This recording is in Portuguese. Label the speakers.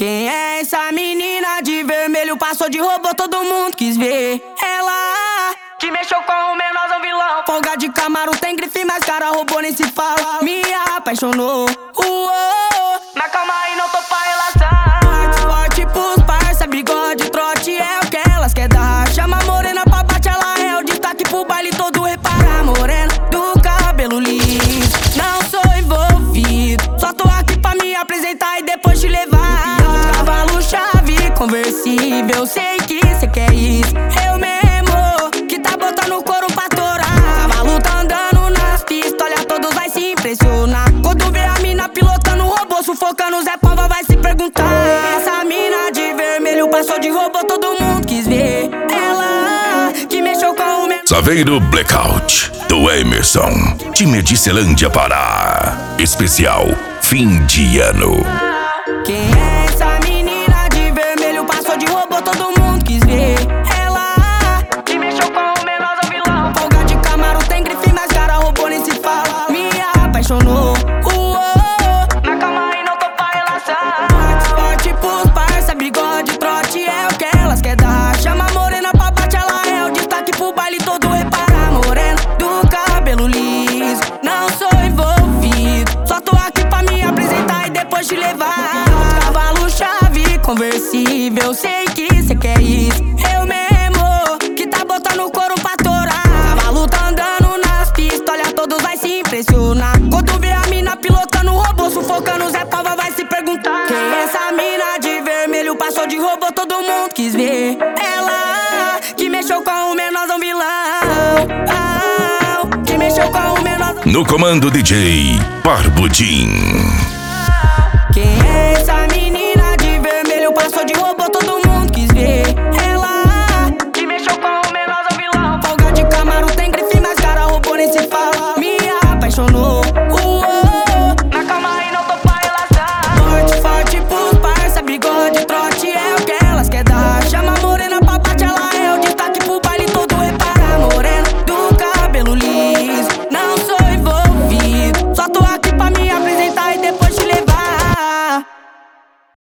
Speaker 1: Quem é essa menina de vermelho? Passou de robô, todo mundo quis ver. Ela que mexeu com o menorzão vilão. Folga de Camaro, tem grife, mas cara robô nem se fala. Me apaixonou, mas calma aí, não tô pra relação. Forte pros parça, bigode, trote é o que elas quer dar. Chama a morena pra bate, ela é o destaque pro baile todo. Repara a morena do cabelo liso. Não sou envolvido, só tô aqui pra me apresentar e depois te levar. Cavalo chave, conversível, sei que cê quer isso. Eu mesmo, que tá botando o couro pra torar. Cavalo tá andando nas pistas, olha, todos vai se impressionar. Quando vê a mina pilotando o robô, sufocando Zé Pava, vai se perguntar. Essa mina de vermelho passou de robô, todo mundo quis ver. Ela que mexeu com o
Speaker 2: Saveiro Blackout, do Emerson, de Medicilândia, Pará. Especial fim de ano.
Speaker 1: Quem é essa menina de vermelho? Passou de robô, todo mundo quis ver. Ela que mexeu com o menorzão vilão. Folga de Camaro, tem grife, mas cara robô nem se fala. Me apaixonou, mas calma aí, não tô pra relação. Forte pros parça, bigode, trote é o que elas quer dar. Chama a morena pra bate, ela é o destaque pro baile todo. Repara a morena do cabelo liso. Não sou envolvido, só tô aqui pra me apresentar e depois te levar. Cavalo chave, conversível, sei que cê quer isso. Eu mesmo, que tá botando o couro pra torar. Cavalo tá andando nas pistas, olha, todos vai se impressionar. Quando vê a mina pilotando o robô, sufocando Zé Pava, vai se perguntar. Quem é essa mina de vermelho? Passou de robô, todo mundo quis ver. Ela que mexeu com o menorzão vilão. Que mexeu com o menorzão.
Speaker 2: No comando DJ Barbudinho.